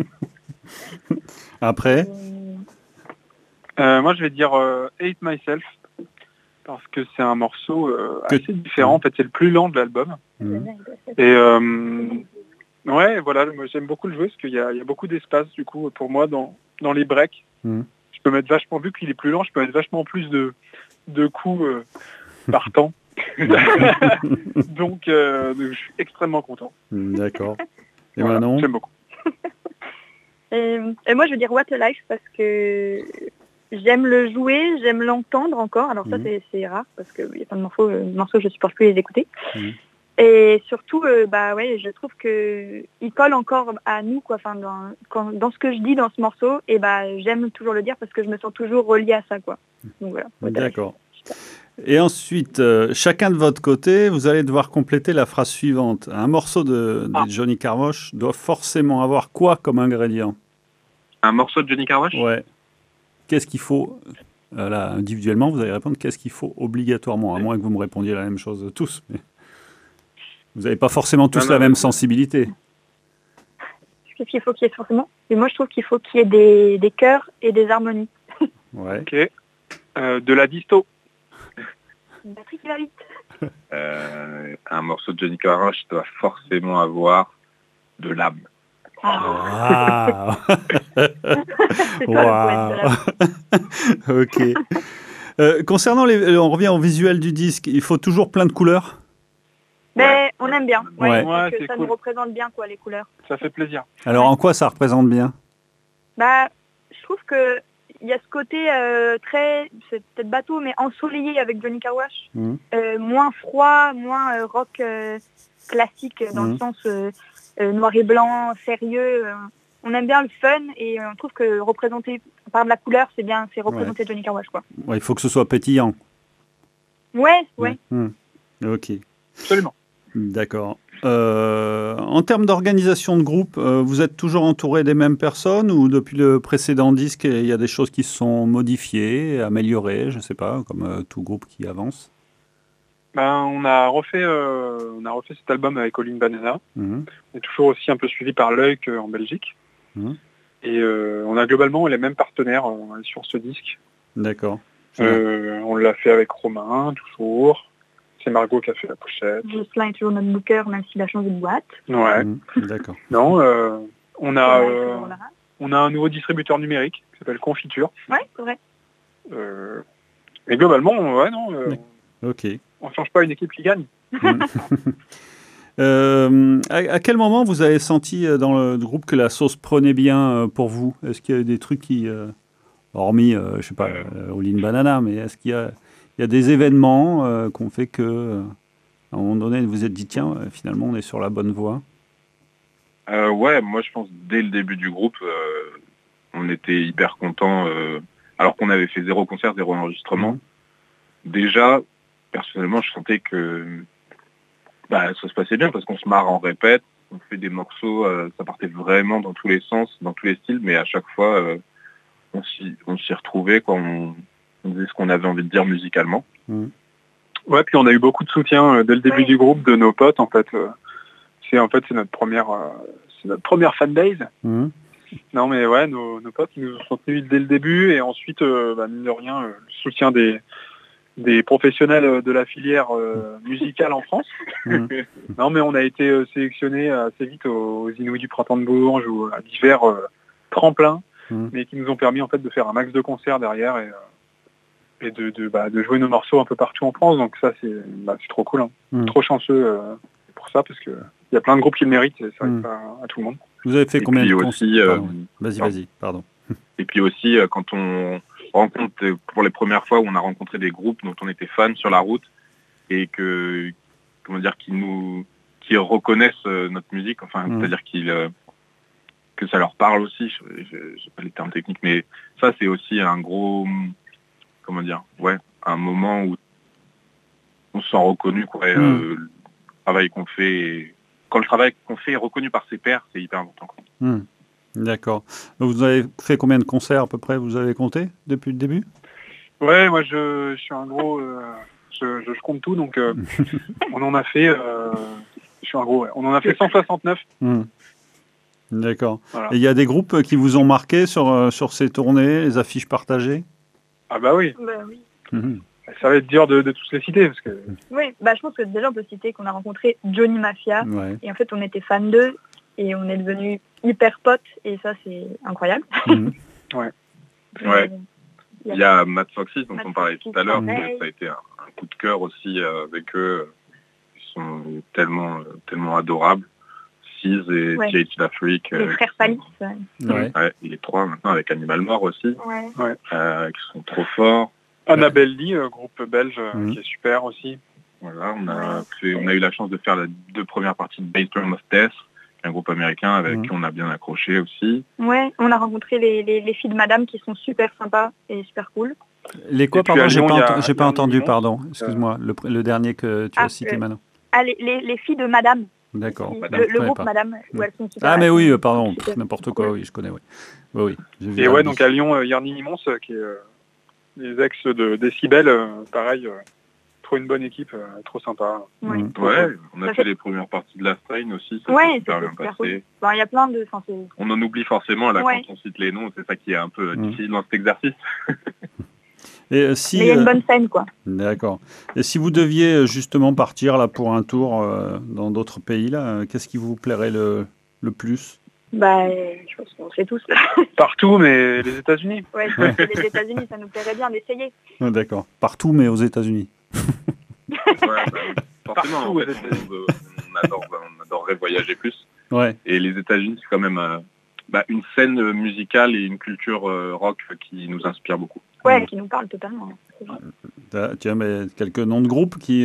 Après moi je vais dire Hate Myself, parce que c'est un morceau assez différent, en fait c'est le plus lent de l'album. Et ouais, voilà, moi j'aime beaucoup le jouer parce qu'il y a beaucoup d'espace du coup pour moi dans les breaks. Je peux mettre vachement, vu qu'il est plus lent, je peux mettre vachement plus de coups par temps. Donc je suis extrêmement content. D'accord. Et voilà, Manon? j'aime beaucoup. Et moi je veux dire What a Life parce que j'aime le jouer, j'aime l'entendre encore. Alors ça c'est rare parce qu'il y a plein de morceaux que je supporte plus les écouter. Et surtout, je trouve qu'il colle encore à nous, quoi. Enfin, dans ce que je dis dans ce morceau, et j'aime toujours le dire parce que je me sens toujours reliée à ça, quoi. Donc voilà. D'accord. Et ensuite, chacun de votre côté, vous allez devoir compléter la phrase suivante. Un morceau de Johnny Car Wash doit forcément avoir quoi comme ingrédient? Un morceau de Johnny Car Wash? Ouais. Qu'est-ce qu'il faut là, individuellement, vous allez répondre qu'est-ce qu'il faut obligatoirement, à moins que vous me répondiez la même chose tous. Mais... Vous n'avez pas forcément tous la même sensibilité. Qu'est-ce qu'il faut qu'il y ait forcément? Et moi, je trouve qu'il faut qu'il y ait des chœurs et des harmonies. Ouais. Ok. De la disto. Une batterie qui va vite. Un morceau de Johnny Cash doit forcément avoir de l'âme. Ah. C'est ça, le poète de la... Ok. Concernant on revient au visuel du disque, il faut toujours plein de couleurs? Mais on aime bien. Ouais. Donc, c'est ça cool. nous représente bien, quoi, les couleurs. Ça fait plaisir. Alors en quoi ça représente bien? Bah, je trouve que il y a ce côté très, c'est peut-être bateau, mais ensoleillé avec Johnny Cash. Moins froid, moins rock classique dans le sens noir et blanc, sérieux. On aime bien le fun et on trouve que représenter par de la couleur, c'est bien, c'est représenter Johnny Cash, quoi. Ouais, il faut que ce soit pétillant. Ouais. Ok. Absolument. D'accord. En termes d'organisation de groupe, vous êtes toujours entouré des mêmes personnes ou depuis le précédent disque, il y a des choses qui se sont modifiées, améliorées, je ne sais pas, comme tout groupe qui avance? On a refait cet album avec All in Banana. On est toujours aussi un peu suivi par Leuk en Belgique. Et on a globalement les mêmes partenaires sur ce disque. D'accord. On l'a fait avec Romain, toujours. C'est Margot qui a fait la pochette. Jocelyn est toujours notre booker, même s'il a changé de boîte. Ouais. D'accord. Non, on a un nouveau distributeur numérique qui s'appelle Confiture. Ouais, c'est vrai. Mais globalement, Ok. on ne change pas une équipe qui gagne. À quel moment vous avez senti dans le groupe que la sauce prenait bien pour vous? Est-ce qu'il y a eu des trucs qui, hormis, je sais pas, All in Banana, mais est-ce qu'il y a des événements qui ont fait que, à un moment donné, vous vous êtes dit, tiens, finalement, on est sur la bonne voie? Ouais, moi je pense dès le début du groupe, on était hyper contents, alors qu'on avait fait 0 concert, 0 enregistrement. Déjà, personnellement, je sentais que ça se passait bien parce qu'on se marre en répète, on fait des morceaux, ça partait vraiment dans tous les sens, dans tous les styles, mais à chaque fois, on s'y retrouvait, quoi. On disait ce qu'on avait envie de dire musicalement. Ouais, puis on a eu beaucoup de soutien dès le début du groupe de nos potes, en fait. C'est notre première fanbase. Non, mais ouais, nos potes qui nous ont soutenus dès le début, et ensuite, mine de rien, le soutien des professionnels de la filière musicale en France. Non, mais on a été sélectionnés assez vite aux Inouïs du Printemps de Bourges ou à divers tremplins, mais qui nous ont permis en fait de faire un max de concerts derrière et de jouer nos morceaux un peu partout en France. Donc ça, c'est trop cool. Trop chanceux pour ça, parce que il y a plein de groupes qui le méritent, et ça arrive pas à tout le monde. Vous avez fait combien de concerts? Vas-y, pardon. Et puis aussi, quand on rencontre, pour les premières fois où on a rencontré des groupes dont on était fan sur la route, et que, qui reconnaissent notre musique, enfin, c'est-à-dire que ça leur parle aussi, je sais pas les termes techniques, mais ça, c'est aussi un gros, un moment où on se sent reconnu, quoi, le travail qu'on fait, quand le travail qu'on fait est reconnu par ses pairs, c'est hyper important, quoi. D'accord. Vous avez fait combien de concerts à peu près, vous avez compté depuis le début? Ouais, moi je suis un gros, je compte tout, donc on en a fait, on en a fait 169. D'accord. Voilà. Et il y a des groupes qui vous ont marqué sur ces tournées, les affiches partagées? Ah bah oui. Oui. Ça va être dur de tous les citer, parce que... Oui, je pense que déjà on peut citer qu'on a rencontré Johnny Mafia, et en fait on était fans d'eux, et on est devenus hyper potes, et ça c'est incroyable. Ouais. Il y a Mad Foxy dont on parlait tout à l'heure, ça a été un coup de cœur aussi avec eux. Ils sont tellement adorables. Seas et TH L'Afrique. Les frères Palis. Les 3 maintenant avec Animal Mort aussi, qui sont trop forts. Annabelle Lee, groupe belge qui est super aussi. Voilà, on a eu la chance de faire les 2 premières parties de Bass Drum of Death, un groupe américain avec qui on a bien accroché aussi. Ouais, on a rencontré les filles de Madame qui sont super sympas et super cool. Les quoi, pardon, j'ai pas entendu, pardon. Excuse-moi, le dernier que tu as cité maintenant. Les filles de Madame. D'accord. Le groupe Madame, où elles sont super. Ah mais oui, pardon, n'importe quoi, oui, je connais, oui. Et donc à Lyon, Yarny Mimons, qui est les ex de Décibel, pareil, faut une bonne équipe, trop sympa. Ouais, on a fait les premières parties de la Strain aussi, ça s'est super bien passé. Cool. Bon, y a plein de... On en oublie forcément là quand on cite les noms, c'est ça qui est un peu difficile dans cet exercice. Et mais il y a une bonne scène, quoi. D'accord. Et si vous deviez justement partir là pour un tour dans d'autres pays, là, qu'est-ce qui vous plairait le plus? Je pense qu'on sait tous. Là. Partout, mais les États-Unis. Ouais, les États-unis, ça nous plairait bien d'essayer. D'accord. Partout, mais aux États-Unis. Forcément, en fait, on adorerait voyager plus. Ouais. Et les États-Unis, c'est quand même une scène musicale et une culture rock qui nous inspire beaucoup. Ouais, qui nous parle totalement. Tiens, mais quelques noms de groupes qui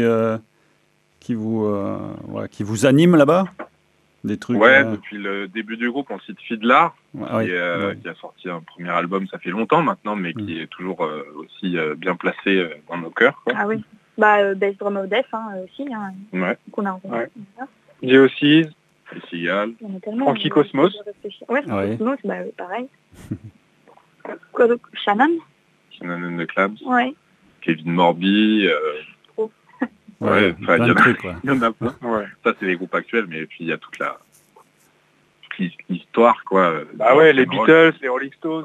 vous animent là-bas? Des trucs, depuis le début du groupe, on cite Fiddler, qui a sorti un premier album, ça fait longtemps maintenant, mais qui est toujours aussi bien placé dans nos cœurs. Quoi. Ah oui, Bass Drum of Death aussi, qu'on a rencontré. Geocities, Seagal, Frankie Cosmos. Ouais, Cosmos, pareil. Quoi d'autre? Shannon and the Clams, Kevin Morby, il y en a plein. Ça, c'est les groupes actuels, mais puis il y a toute l'histoire, quoi. Les Beatles, les Rolling Stones,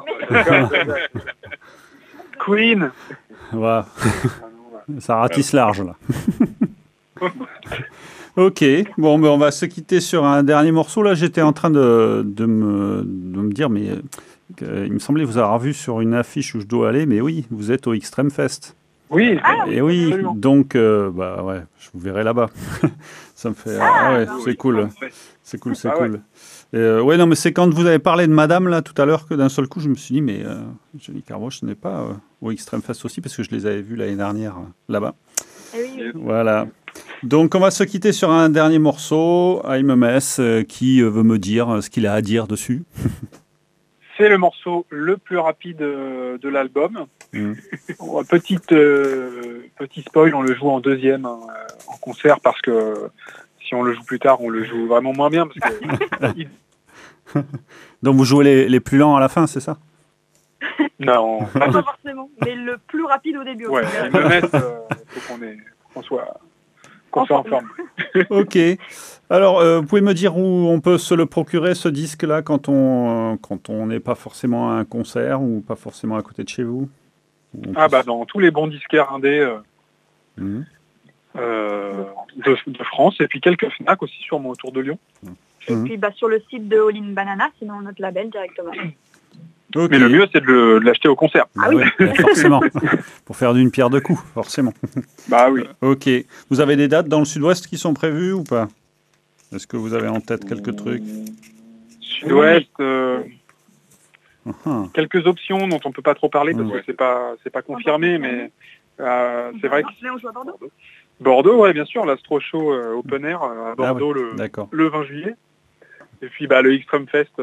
Queen. Wow. Ça ratisse large, là. Ok, bon, mais on va se quitter sur un dernier morceau. Là, j'étais en train de me dire, mais il me semblait vous avoir vu sur une affiche où je dois aller, mais oui, vous êtes au Extreme Fest. Oui, et oui, absolument. Donc, je vous verrai là-bas. Ça me fait... c'est cool. C'est cool. Non, mais c'est quand vous avez parlé de Madame, là, tout à l'heure, que d'un seul coup, je me suis dit, mais Johnny Carwash n'est pas au Extreme Fest aussi, parce que je les avais vus l'année dernière, là-bas. Oui. Voilà. Donc, on va se quitter sur un dernier morceau, I'm a Mess, qui veut me dire ce qu'il a à dire dessus. C'est le morceau le plus rapide de l'album. Petit spoil, on le joue en deuxième en concert parce que si on le joue plus tard, on le joue vraiment moins bien. Parce que Donc vous jouez les plus lents à la fin, c'est ça? Non, pas forcément, mais le plus rapide au début. Ouais, il me met, faut qu'on soit en forme. Ok. Alors, vous pouvez me dire où on peut se le procurer, ce disque-là, quand on n'est pas forcément à un concert ou pas forcément à côté de chez vous? Dans tous les bons disquaires indés de France, et puis quelques FNAC aussi, sûrement autour de Lyon. Et puis sur le site de All in Banana, sinon notre label directement. Okay. Mais le mieux, c'est de l'acheter au concert. Oui, forcément. Pour faire d'une pierre deux coups, forcément. Oui. Ok. Vous avez des dates dans le sud-ouest qui sont prévues ou pas? Est-ce que vous avez en tête quelques trucs? Sud-ouest, quelques options dont on ne peut pas trop parler parce que c'est pas confirmé, mais c'est vrai que... On joue à Bordeaux. Bordeaux, bien sûr, l'Astro Show Open Air à Bordeaux le 20 juillet. Et puis le Extreme Fest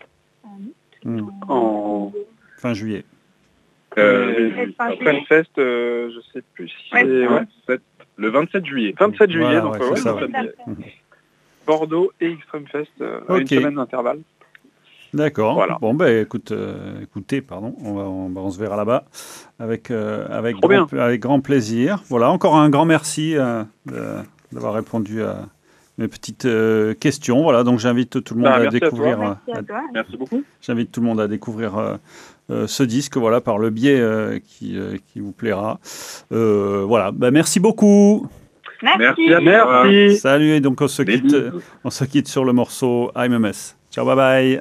en fin juillet. Extreme Fest, je sais plus si c'est le 27 juillet. 27 juillet, donc ça, Bordeaux et Extreme Fest à une semaine d'intervalle. D'accord. Voilà. Bon, écoutez, on se verra là-bas avec grand plaisir. Voilà, encore un grand merci d'avoir répondu à mes petites questions. Voilà, donc j'invite tout le monde à découvrir. Merci beaucoup. J'invite tout le monde à découvrir ce disque, par le biais qui vous plaira. Merci beaucoup. Merci. Salut, et donc on se quitte sur le morceau I'm a Mess. Ciao, bye bye.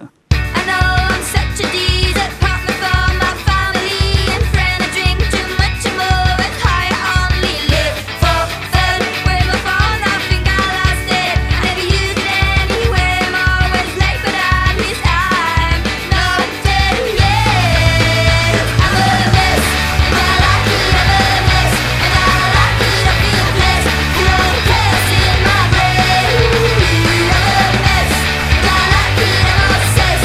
Says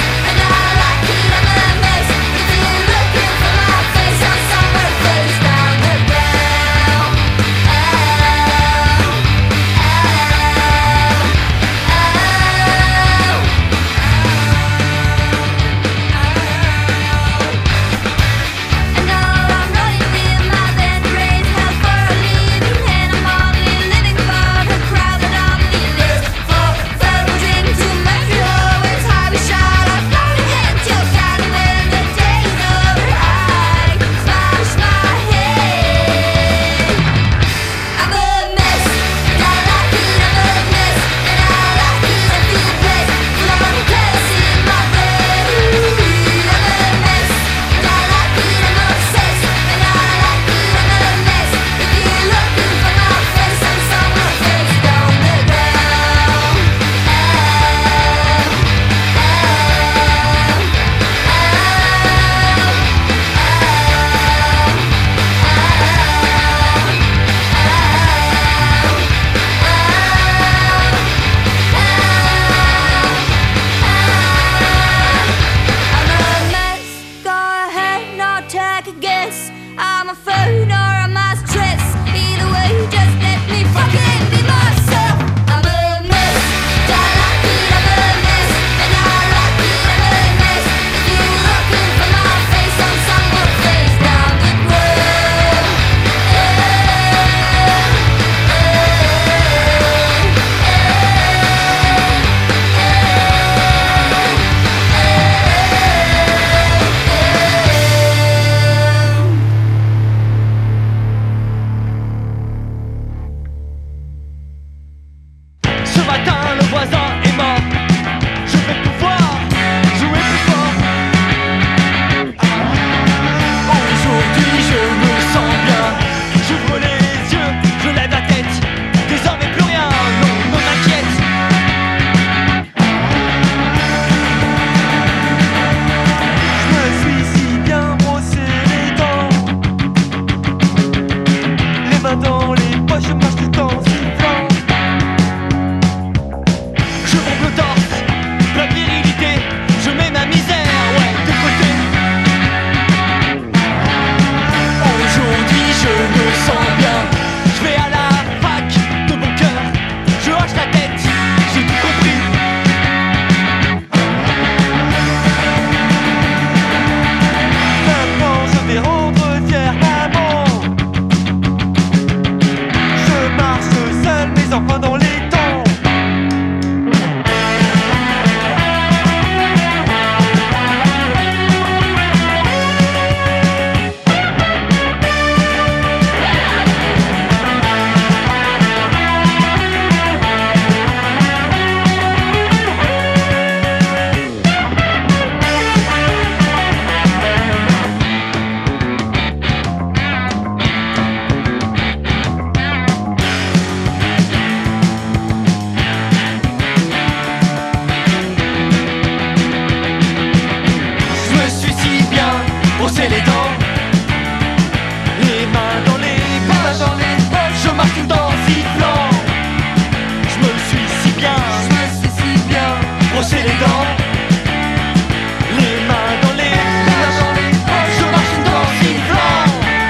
brosser les dents, les mains dans les poches, je marche tout en sifflant. Je me suis si bien brossé les dents, les mains dans les poches, je marche tout en sifflant.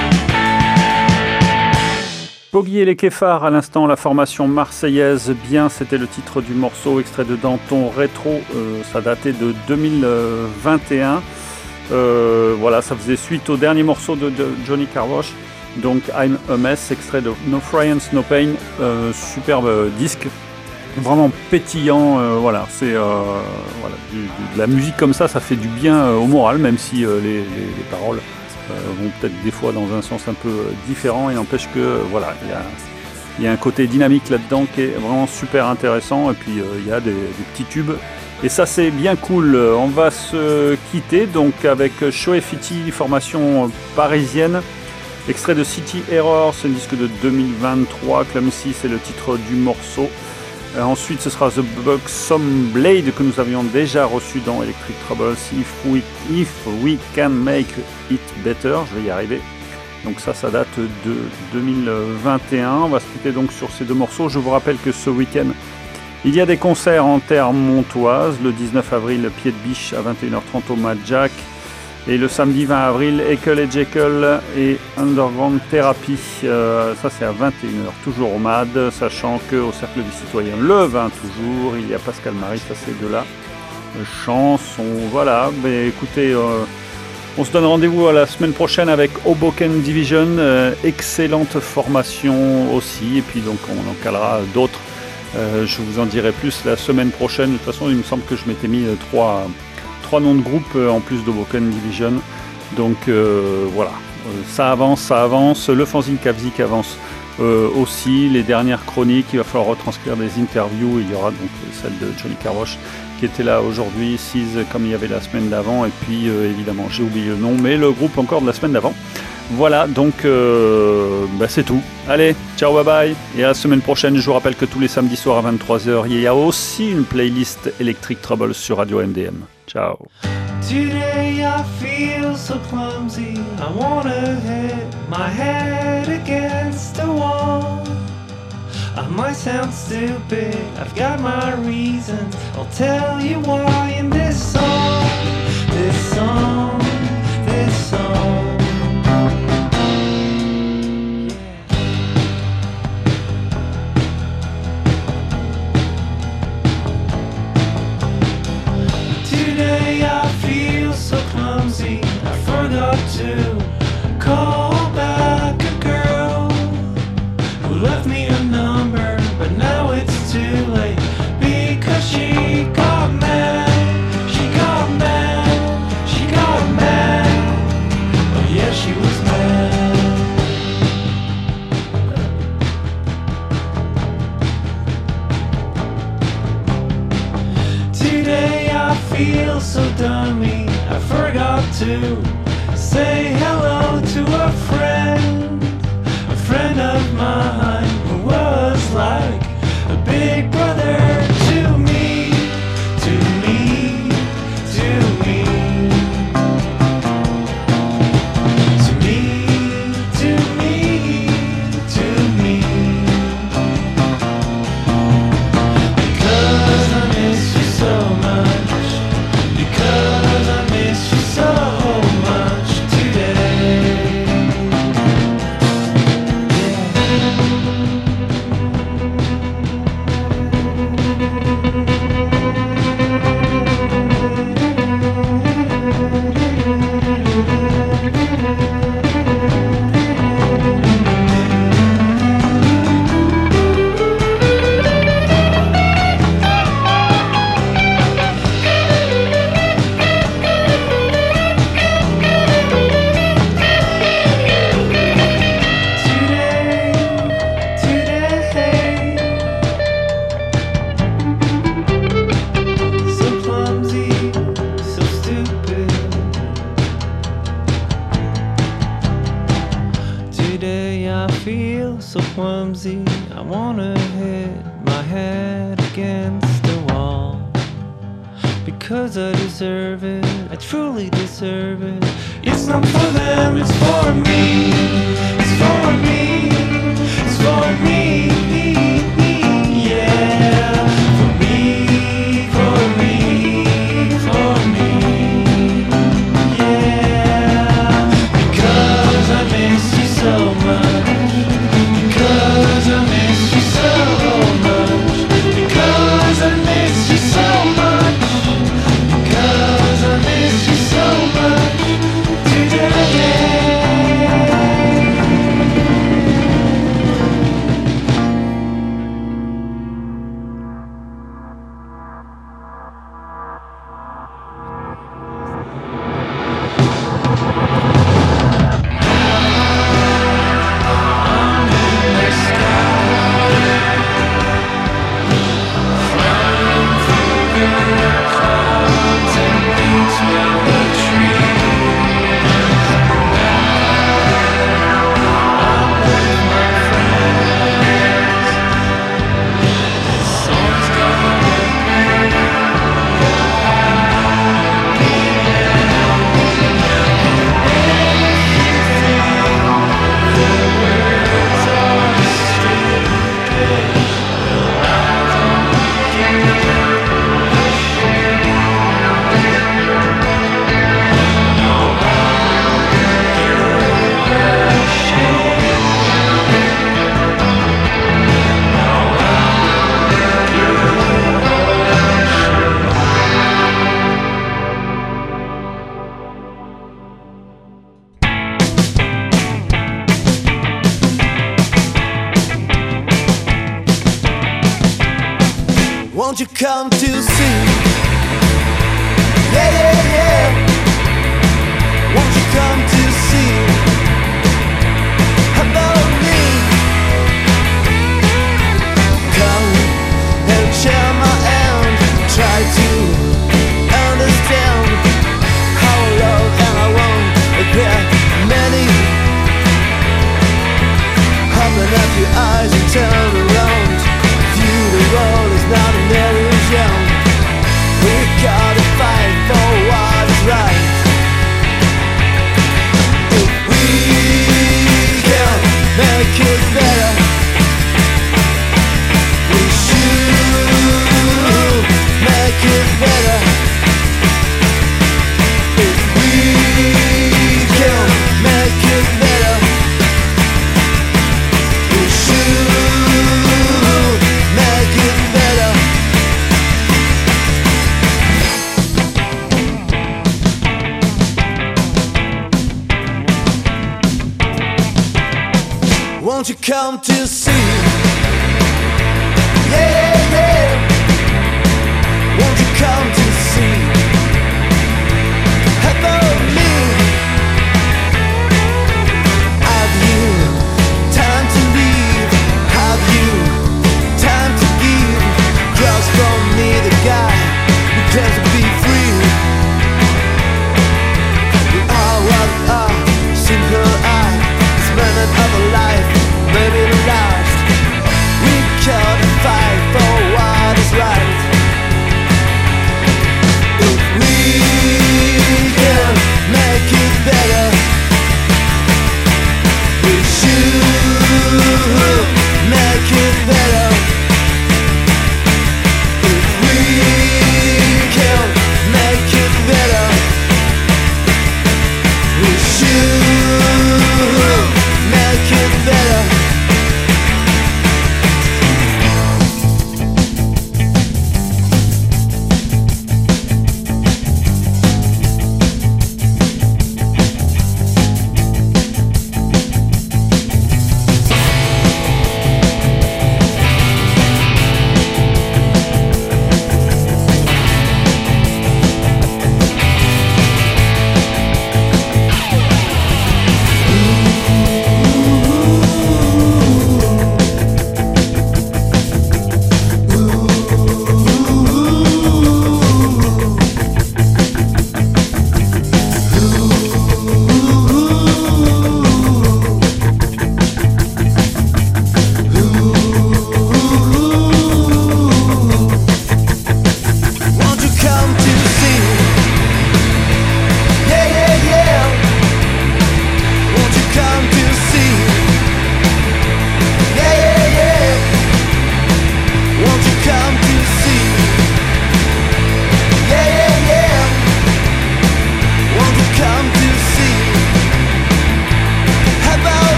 Boggy et les Kéfars, à l'instant, la formation marseillaise, bien, c'était le titre du morceau, extrait de Danton Rétro, ça datait de 2021. Voilà, ça faisait suite au dernier morceau de Johnny Carwash, donc I'm a Mess, extrait de No France, No Pain, superbe disque, vraiment pétillant, voilà, c'est voilà, de la musique comme ça fait du bien au moral, même si les paroles vont peut-être des fois dans un sens un peu différent, et n'empêche que voilà, il y a un côté dynamique là-dedans qui est vraiment super intéressant, et puis il y a des petits tubes, et ça c'est bien cool. On va se quitter donc avec Shoei Fiti, formation parisienne, extrait de City Error, c'est un disque de 2023, Clumsy c'est le titre du morceau. Ensuite, ce sera The Buxom Blade que nous avions déjà reçu dans Electric Troubles, If We Can Make It Better, je vais y arriver. Donc ça date de 2021. On va se quitter donc sur ces deux morceaux. Je vous rappelle que ce week-end, il y a des concerts en terre montoise. Le 19 avril, Pied de Biche à 21h30 au Mad Jack. Et le samedi 20 avril, Ekel et Jekyll et Underground Therapy. Ça c'est à 21h, toujours au MAD, sachant qu'au Cercle des Citoyens, le 20 toujours, il y a Pascal Marie, ça c'est de la chanson. Voilà, mais écoutez, on se donne rendez-vous à la semaine prochaine avec Hoboken Division, excellente formation aussi, et puis donc on en calera d'autres. Je vous en dirai plus la semaine prochaine. De toute façon, il me semble que je m'étais mis trois noms de groupe en plus d'Hoboken Division. Donc voilà, ça avance. Le fanzine Kavzik avance aussi. Les dernières chroniques, il va falloir retranscrire des interviews. Il y aura donc celle de Johnny Carwash qui était là aujourd'hui, Seize comme il y avait la semaine d'avant, et puis évidemment j'ai oublié le nom, mais le groupe encore de la semaine d'avant. Voilà, donc c'est tout. Allez, ciao, bye bye. Et à la semaine prochaine. Je vous rappelle que tous les samedis soirs à 23h, il y a aussi une playlist Electric Troubles sur Radio MDM. Ciao. Today I feel so clumsy, I wanna hit my head against the wall. I might sound stupid, I've got my reasons, I'll tell you why in this song, this song, this song. Today I feel so clumsy, I forgot to call back a girl who left me a number, but now it's too late because she got mad, she got mad, she got mad, oh yeah, she was mad. Today I feel so dummy, I forgot to say hello to a friend of mine who was like a big brother to me, to me, to me, to me, to me, to me, because I miss you so much, because I miss you so much today. So clumsy, so stupid. Today I feel so clumsy, I wanna hit my head against the wall because because I deserve it. I truly deserve it. It's not for them, it's for me. It's for me. It's for me. Yeah. For me. For me. For me. Yeah. Because I miss you so much. Because I miss you so much. Because I miss you so much. Because I miss you so much today. Won't you come to see? Yeah, yeah, yeah. Won't you come to see about me? Come and share my hand. Try to understand how I love and I want. There are many. Open up your eyes and turn around. View the world is not an illusion. We gotta fight for what is right. If we can make it better, we should make it better. If we can make it better, we should make it better. Won't you come to see?